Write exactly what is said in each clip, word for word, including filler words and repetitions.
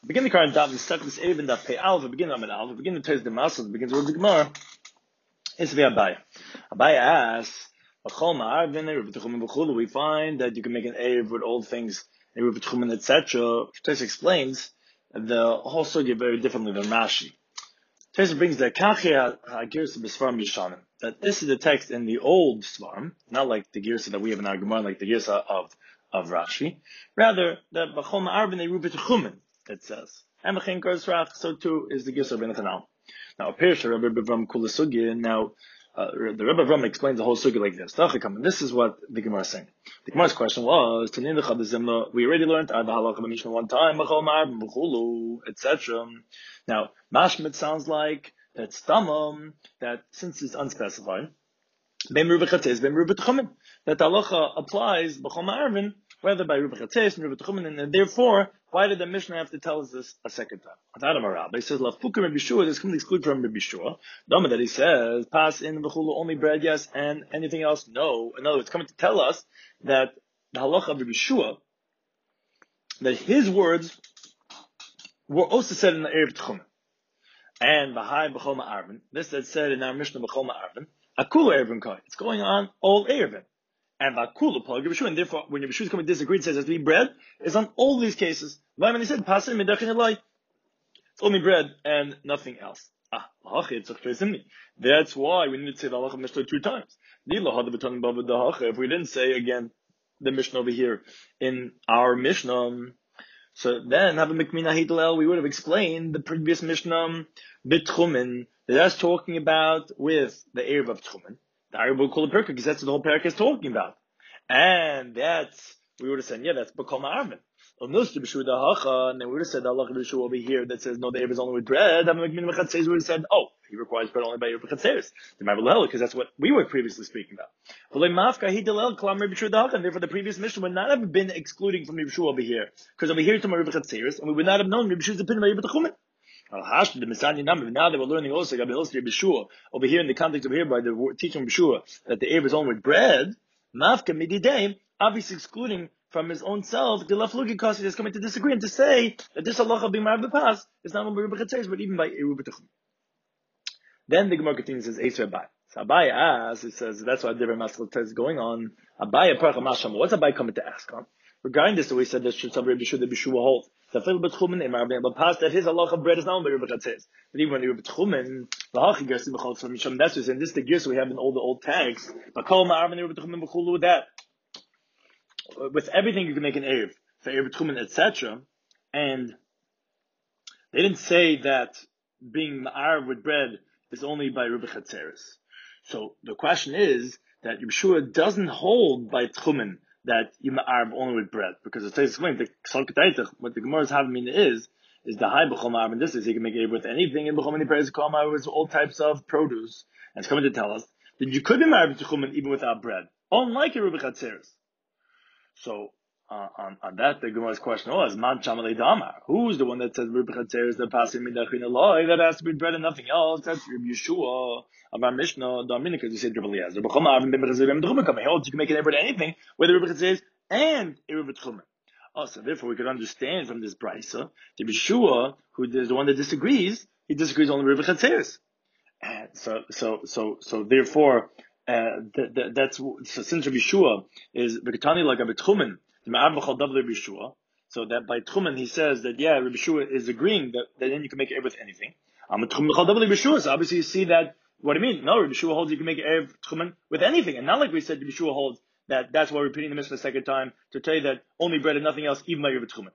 Begin the current daf, we stuck this even daf pay alpha, begin on alpha, begin the test the muscle, begins with the Gemara. It's the Abai. Abai asks, we find that you can make an Erev with old things, et cetera. Tess explains the whole story very differently than Rashi. Tess brings the Kachia Girsa B'Svarim Yishanim, that this is the text in the old Svarim, not like the Girsa that we have in our Gemara, like the Girsa of, of Rashi. Rather, that B'chol Ma'arvin Eruv B'Tchumen, it says. And B'chein Kars Rach, so too is the Girsa of Ben Chanal. Now, appears to Rabbi Bavram Kula Sugya. Now, uh, the Rabbi Bavram explains the whole Sugya like this. This is what the Gemara is saying. The Gemara's question was, we already learned Ad Halacha B'Mishnah one time, et cetera. Now, Mashmit sounds like that Stamam, that since it's unspecified, Ben Ruba Chates, Ben Ruba Tchumen, that Halacha applies B'chol Ma'arvin, whether by Ruba Chates and Ruba Tchumen, and therefore, why did the Mishnah have to tell us this a second time? Adam Arab, he says, Lafuka Rabbi Shua, this comes excluded from Rabbi Shua. Dama that he says, pass in B'chulu only bread, yes, and anything else, no. In other words, coming to tell us that the halacha of Rabbi Shua, that his words were also said in the Erev Tchumen. And Bahai B'chol Ma'arvin, this that said in our Mishnah B'chol Ma'arvin, Akula Erevin Kai. It's going on all Erevin. And Bakula Paul Rabbi Shua, and therefore when Rabbi Shua is coming to disagree and says it has to be bread, it's on all these cases. When he said, pass in Medachin Elai, it's only bread and nothing else. Ah, that's why we need to say the halacha Mishnah two times. If we didn't say again the Mishnah over here in our Mishnah, so then have a mikmina hidlel, we would have explained the previous Mishnah bitchumen that that's talking about with the Erev of Tchumen. The Erev will call a perka because that's what the whole perka is talking about, and that's we would have said yeah that's b'kol ma'arvin. And then we would have said the halacha B'Shua over here that says no, the Erev is only with bread. We would have said oh, he requires bread only by Erev Chatzeres. Because that's what we were previously speaking about. And therefore the previous mission would not have been excluding from Rabbi Shua over here. Because over here to Erev Chatzeres, and we would not have known Rabbi Shua's opinion by Erev Tchumen. Now they were learning also Rabbi Shua over here in the context over here by the teaching of Shua that the Erev is only with bread. Mafka mididei, obviously excluding from his own self, the laflugi kasi is coming to disagree and to say that this halacha being ma'arv b'pas is not only by Rebbe Chatzeres, but even by Eruv B'Tchumen. Then the Gemara continues and says, Eitz Abai. So Abai asks, it says, that's why different maskal test is going on. Abai parcha masham. What's Abai coming to ask on? Regarding this, the way he said that should some Rebbe Shua, the B'Shua holds. The Fil B'Tchumen, Emar B'Pas, that his halacha of bread is not only by Rebbe Chatzeres. But even when Eruv B'Tchumen, V'hachi Gersi B'Chol Tzom Misham, that's just, and this is the gears we have in all the old tags. B'Kol Ma'arv and Eruv B'Tchumen B'Chulu, that. With everything you can make an Erev, for Erev Tchumen, et cetera. And they didn't say that being Ma'arv with bread is only by Rebbe Chatzeres. So the question is that Yeshua doesn't hold by Tchumen that you Ma'arv only with bread. Because it says, what the Gemara's having mean is, is the high B'chol Ma'arv, and this is, you can make Erev with anything, and B'chol Ma'arv is B'chol Ma'arv with all types of produce. And it's coming to tell us that you could be Ma'arv Tchumen even without bread. Unlike Rebbe Chatzeres. So, uh, on, on that, the Gemara's question was, Man Chamalei Damar. Who's the one that says, Rebbe Chatzeres, the passing Midachin Eloi, that has to be bread and nothing else? That's Rebbe Yeshua, of our Mishnah, Dominica, you said Rebbe Eliezer. B'chol Ma'arvin ben B'Chatzeres ben B'Tchumen come. He holds you can make it every anything, whether Rebbe Chatzeres and Rebbe Tchumen. Oh, so therefore we could understand from this brisa, the Yeshua, who is the one that disagrees, he disagrees only with Rebbe Chatzeres. And so, so, so, so therefore, Uh, that, that, that's so since Rabbi Shua is Bekatani like Rabbi Tchumen, the Ma'arv B'chol Dav Rabbi Shua, so that by Tchumen he says that yeah, Rabbi Shua is agreeing that, that then you can make Erev with anything. I'm a Tchumen B'chol Dav Rabbi Shua, so obviously you see that what do you mean? No, Rabbi Shua holds you can make Erev Tchumen with anything, and not like we said Rabbi Shua holds that. That's why we're repeating the Mishnah a second time to tell you that only bread and nothing else, even by Erev Tchumen.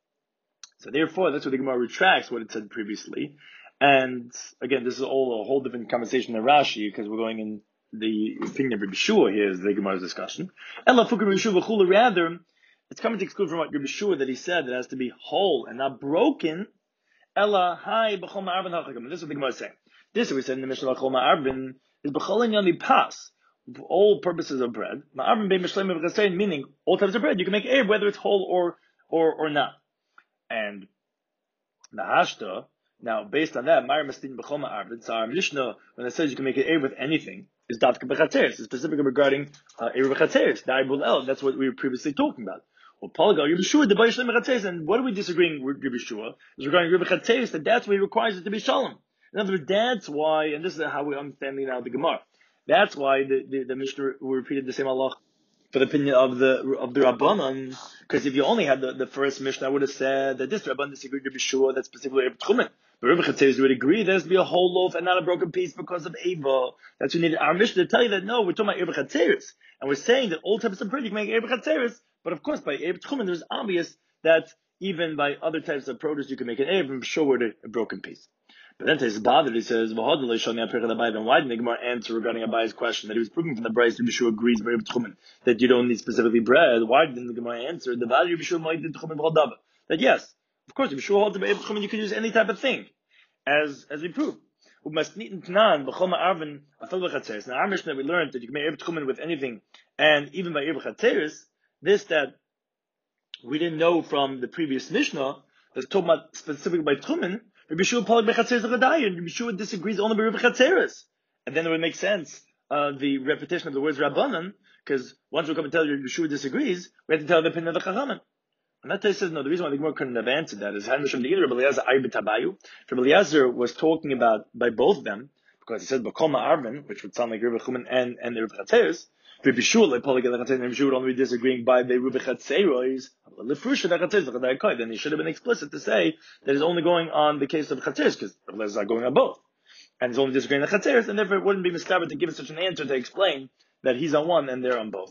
So therefore, that's what the Gemara retracts what it said previously, and again, this is all a whole different conversation than Rashi because we're going in. The opinion of Rabbi Shua here is the Gemara's discussion. Ella Fukar Rabbi Shua v'chula, rather, it's coming to exclude from what Rabbi Shua that he said that it has to be whole and not broken. Ella Hai B'chol Ma'arvin Hachagam. This is what the Gemara is saying. This, we said in the Mishnah B'chol Ma'arvin, is B'chol Yami Pas, all purposes of bread. Ma'arvin Bein Mishleim V'chasein, meaning all types of bread. You can make Erev whether it's whole or or or not. And the Hashta, now based on that, Ma'ar Mastin B'chol Ma'arvin, so our Mishnah, when it says you can make Erev with anything, is Davka B'Chatzeres. It's specifically regarding uh, Erev Chatzeres, Da'ibul El. That's what we were previously talking about. Well, Paul got Rabbi Shua, the Bayishlim Chatzeris, and what are we disagreeing with Rabbi Shua? Is regarding Rabbi Chatzeris, that that's why he requires it to be Shalom. In other words, that's why, and this is how we understand now the Gemara. That's why the, the, the Mishnah repeated the same halach for the opinion of the of the Rabbanan, because if you only had the, the first Mishnah, I would have said that this Rabbanan disagreed with Rabbi Shua, that's specifically Rabbi Tchumen. But Rabbi Chatzeris would agree there has to be a whole loaf and not a broken piece because of Eva. That's what we needed our Mishnah to tell you that no, we're talking about Rabbi Chatzeris. And we're saying that all types of bread you can make Rabbi Chatzeris, but of course by Rabbi Tchumen there's obvious that even by other types of produce you can make an Eva, I'm sure with a, a broken piece. But then he's bothered, he says, then why didn't the Gemara answer regarding Abaye's question that he was proving from the Brayz Rabbi Shua agrees with Rabbi Tchumen that you don't need specifically bread? Why didn't the Gemara answer the value of Rabbi Shua might Tchumen that yes, of course, Rabbi Shua holds the Rabbi Tchumen you can use any type of thing, as as we proved. Now our Mishnah we learned that you can make Rabbi Tchumen with anything, and even by Rabbi Chatzeris, this that we didn't know from the previous Mishnah that's talking about specifically by Tchumen. Rabbi Shua Polik Bechatzeres L'Chadai, and Rabbi Shua disagrees only with Rabbi Chatzeres. And then it would make sense, uh, the repetition of the words Rabbanan, because once we come and tell you Rabbi Shua disagrees, we have to tell the opinion of the Chachamim. And that says, no, the reason why the Gemara couldn't have answered that is, Rabbi Eliezer was talking about by both of them, because he said, B'kol Ma'arvin, which would sound like Rabbi Chumen and, and the Rabbi Chatzeres, Rabbi Shua, like Polik Bechatzeres, Rabbi Shua would only be disagreeing by the Rabbi Chatzeres, then he should have been explicit to say that he's only going on the case of Chatzeres, because Rabbi Eliezer is going on both. And he's only disagreeing on Chatzeres, and therefore it wouldn't be miscovered to give such an answer to explain that he's on one and they're on both.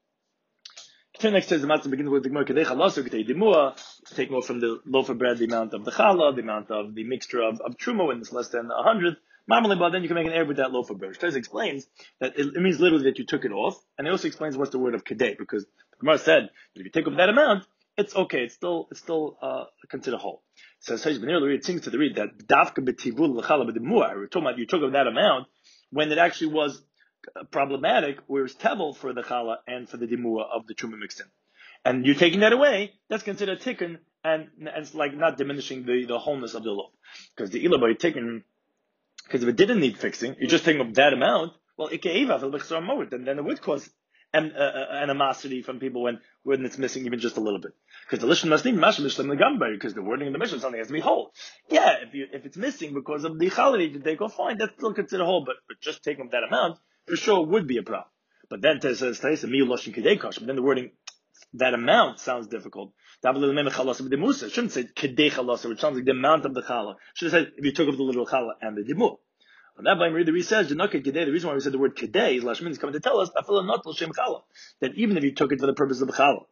Next says the matzah begins with the Gemara Kedei Chalasu Kedei Dimua, taking off from the loaf of bread the amount of the challah, the amount of the mixture of, of truma when it's less than a hundred. Marmalade, but then you can make an error with that loaf of bread. Which explains that it, it means literally that you took it off, and it also explains what's the word of kedei, because the Gemara said that if you take off that amount, it's okay, it's still it's still uh, considered whole. So it seems to the read that dafka b'tivul l'challah b'dimua. We're talking about you took off that amount when it actually was problematic, where it's tevel for the challah and for the dimua of the truma mixed in, and you're taking that away. That's considered tikkun, and, and it's like not diminishing the, the wholeness of the loaf, because the ilaboy tikkun. Because if it didn't need fixing, you're just taking up that amount. Well, and then it would cause an, uh, animosity from people when when it's missing even just a little bit. Because the lishon must need mashal mishlam legamber, because the wording in the Mishnah something has to be whole. Yeah, if you if it's missing because of the challah you take off, fine, that's still considered whole. But, but just taking up that amount for sure would be a problem. But then it says but then the wording that amount sounds difficult. It shouldn't say kedei chalasa, which sounds like the amount of the challah. Should have said if you took off the literal challah and the dimur. On that by the Re says the reason why we said the word kedei is Lashmin is coming to tell us that even if you took it for the purpose of challah,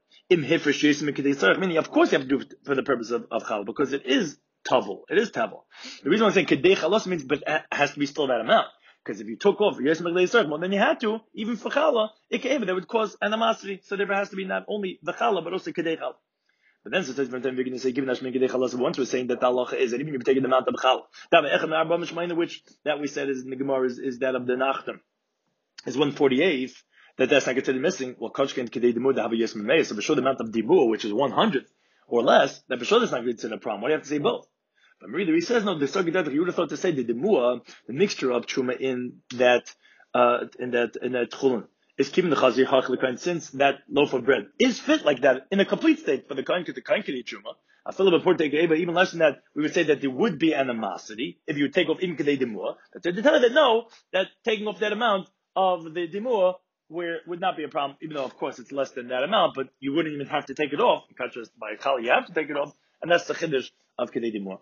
meaning of course you have to do it for the purpose of, of challah, because it is tavel, it is tavel. The reason why I'm saying kedei chalasa means but it has to be still that amount. Because if you took off yes well then you had to, even for challah, that would cause animosity. So there has to be not only the challah but also kedei challah. But then sometimes we're going to say, given Hashmin Kedei Chalas, once we're saying that the halacha is that even if you take the amount of challah, which that we said is in the Gemara is, is that of the Nachtam, is one forty-eight, that that's not considered missing. Well, Kochken Kedei Dimur to have a yes memei, so for sure the amount of Dimur, which is one hundred or less, that for sure that's not considered a problem. Why do you have to say both? But Marie, he says no. The Sargit that you would have thought to say the Dimur, the mixture of truma in that uh, in that in that chulun, is keeping the chazir hachlikan, since that loaf of bread is fit like that in a complete state for the kain to the kain can eat truma. I feel about porte but even less than that, we would say that there would be animosity if you take off even kedei dimur. That they tell you that no, that taking off that amount of the dimur where would not be a problem, even though of course it's less than that amount, but you wouldn't even have to take it off. In contrast, by a chal you have to take it off, and that's the chiddush of kedei dimur.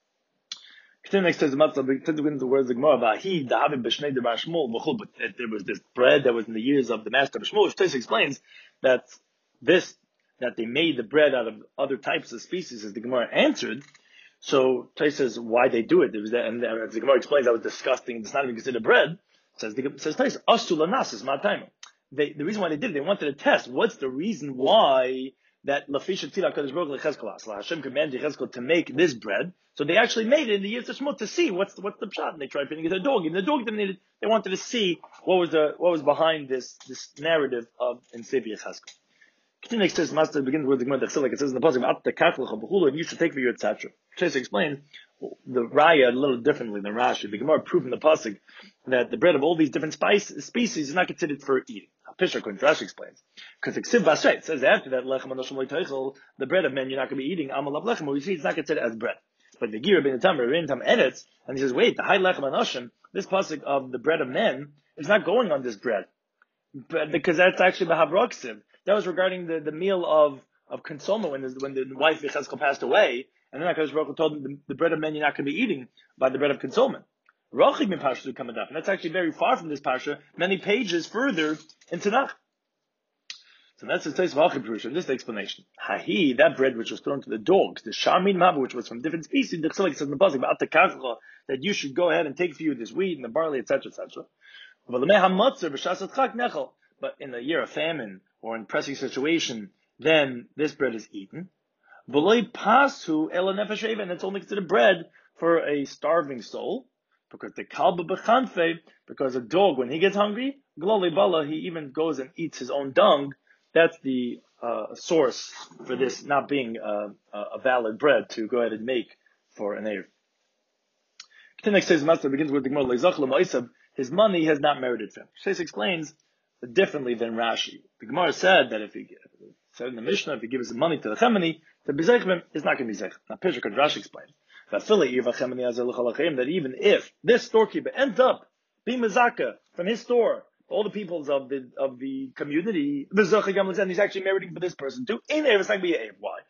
Continue next to the matzah, continue the words of Gemara about he the having b'shnei the Shmuel b'chul, but there was this bread that was in the years of the master Shmuel, which Tosfos explains that this that they made the bread out of other types of species, as the Gemara answered. So Tosfos says why they do it. It was that, and as the Gemara explains, that was disgusting. It's not even considered bread. It says the says Tosfos asu lanas is my They the reason why they did it, they wanted to test what's the reason why that Lafisha Tira Kadosh Baruch Hu Hashem commanded Yechezkel to make this bread. So they actually made it in the years of Shmuel to see what's the, what's the pshat. And they tried putting it in the dog. And the dog didn't need it. They wanted to see what was the what was behind this this narrative of in Sefer Yechezkel. Continue next says Master begins with the Gemara like it says in the pasuk at the Katlach of Bechula, and you should take for your tzatcha. Tosfos explains the Raya a little differently than Rashi. The Gemara proved in the pasuk that the bread of all these different spice, species is not considered for eating. Pisha, according to Rashi, explains because the Ksiv Basrei, it says after that lechem anoshim loyteichel, the bread of men you're not going to be eating amal lechem. We see it's not considered as bread. But the Gira ben Tam, Rebbein Tam edits, and he says, wait, the high lechem anoshim, this pasuk of the bread of men is not going on this bread, but because that's actually the Havroksiv. That was regarding the, the meal of of Consoma when the, when the wife Yechezkel passed away. And then HaKadosh Baruch Hu told him the, the bread of men you're not going to be eating by the bread of consolement. Rochig min Parsha Kamadaf. And that's actually very far from this Parsha, many pages further in Tanakh. So that's the taste of Achim Purusha. This is the explanation. Hahi, that bread which was thrown to the dogs, the Sharmin Mabu, which was from different species, the Chilek says in the Pasuk, that you should go ahead and take for you this wheat and the barley, et cetera, et cetera. But in the year of famine or in pressing situation, then this bread is eaten. Pasu and it's only considered bread for a starving soul, because the kalba b'chanfe, because a dog when he gets hungry, gloli bala, he even goes and eats his own dung. That's the uh, source for this not being uh, a valid bread to go ahead and make for an erev. The next says Master begins with the Gemara. His money has not merited for him. Shais explains differently than Rashi. The Gemara said that if he said in the Mishnah, if he gives the money to the Chemini, the Bezeichim is not going to be Zeich. Now, Pisha could Rashi explain that even if this storekeeper ends up being Mezaka from his store, all the peoples of the of the community, and he's actually meriting for this person too. Why?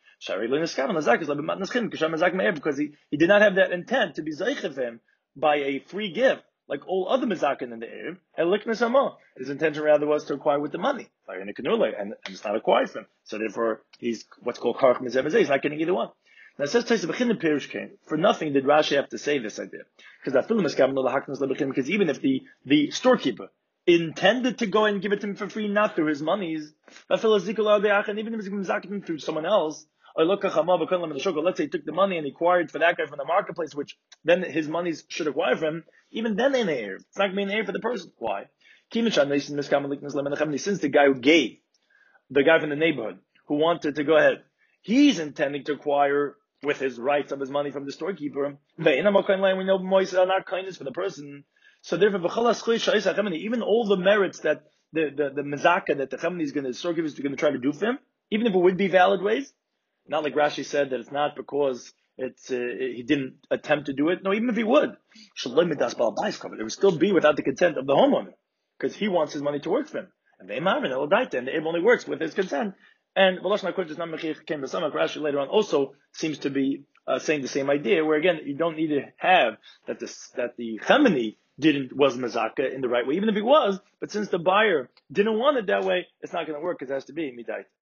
Because he, he did not have that intent to be Zeich of him by a free gift, like all other Mezakin in the Erev. His intention rather was to acquire with the money. And, and it's not acquired from him. So therefore, he's what's called Karach Mezeh. He's not getting either one. Now it says for nothing did Rashi have to say this idea. Because even if the, the storekeeper intended to go and give it to him for free, not through his monies, and even if he's Mezakin through someone else, let's say he took the money and he acquired for that guy from the marketplace, which then his monies should acquire from him, even then in the air. It's not going to be an air for the person. Why? Since the guy who gave, the guy from the neighborhood, who wanted to go ahead, he's intending to acquire with his rights of his money from the storekeeper. We know mois are not kindness for the person. So therefore, even all the merits that the, the, the mezaka that the Chemini is going to, the storekeeper is going to try to do for him, even if it would be valid ways, not like Rashi said that it's not because it's uh, he didn't attempt to do it. No, even if he would, it would still be without the consent of the homeowner, because he wants his money to work for him. And the Imam and the Ev only works with his consent. And Rashi later on also seems to be uh, saying the same idea, where again you don't need to have that the that the Chemini didn't was Mazaka in the right way, even if he was. But since the buyer didn't want it that way, it's not going to work because it has to be midai.